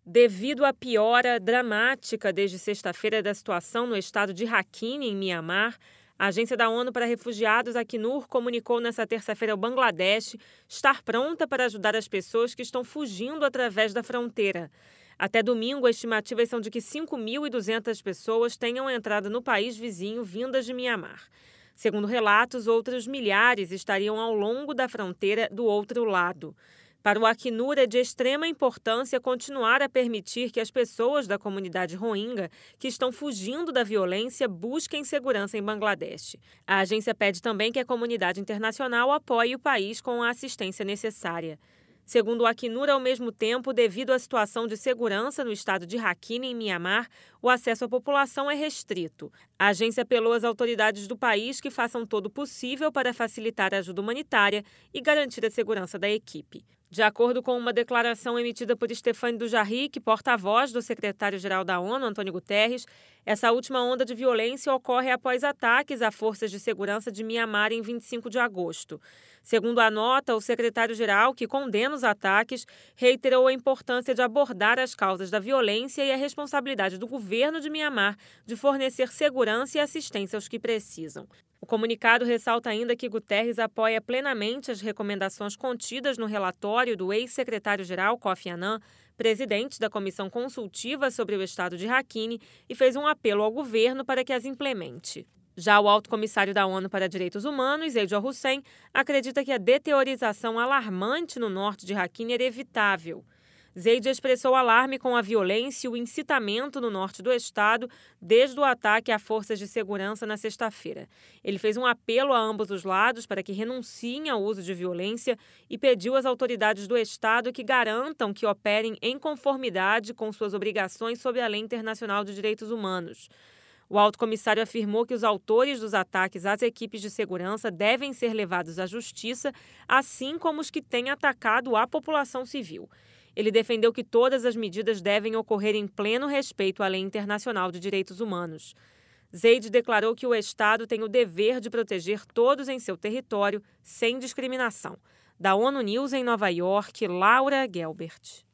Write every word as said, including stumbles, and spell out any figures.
Devido à piora dramática desde sexta-feira da situação no estado de Rakhine, em Mianmar, a Agência da ONU para Refugiados, Acnur, comunicou nesta terça-feira ao Bangladesh estar pronta para ajudar as pessoas que estão fugindo através da fronteira. Até domingo, as estimativas são de que cinco mil e duzentas pessoas tenham entrado no país vizinho vindas de Mianmar. Segundo relatos, outros milhares estariam ao longo da fronteira do outro lado. Para o Acnur, é de extrema importância continuar a permitir que as pessoas da comunidade Rohingya que estão fugindo da violência busquem segurança em Bangladesh. A agência pede também que a comunidade internacional apoie o país com a assistência necessária. Segundo o Acnur, ao mesmo tempo, devido à situação de segurança no estado de Rakhine, em Mianmar, o acesso à população é restrito. A agência apelou às autoridades do país que façam todo o possível para facilitar a ajuda humanitária e garantir a segurança da equipe. De acordo com uma declaração emitida por Stéphane Dujarric, porta-voz do secretário-geral da ONU, Antônio Guterres, essa última onda de violência ocorre após ataques a forças de segurança de Mianmar em vinte e cinco de agosto. Segundo a nota, o secretário-geral, que condena os ataques, reiterou a importância de abordar as causas da violência e a responsabilidade do governo de Mianmar de fornecer segurança e assistência aos que precisam. O comunicado ressalta ainda que Guterres apoia plenamente as recomendações contidas no relatório do ex-secretário-geral Kofi Annan, presidente da Comissão Consultiva sobre o Estado de Rakhine, e fez um apelo ao governo para que as implemente. Já o alto comissário da ONU para Direitos Humanos, Zeid al-Hussein, acredita que a deteriorização alarmante no norte de Rakhine era evitável. Zeid expressou alarme com a violência e o incitamento no norte do estado desde o ataque a forças de segurança na sexta-feira. Ele fez um apelo a ambos os lados para que renunciem ao uso de violência e pediu às autoridades do estado que garantam que operem em conformidade com suas obrigações sob a Lei Internacional de Direitos Humanos. O alto comissário afirmou que os autores dos ataques às equipes de segurança devem ser levados à justiça, assim como os que têm atacado a população civil. Ele defendeu que todas as medidas devem ocorrer em pleno respeito à Lei Internacional de Direitos Humanos. Zeid declarou que o Estado tem o dever de proteger todos em seu território, sem discriminação. Da ONU News em Nova York, Laura Gelbert.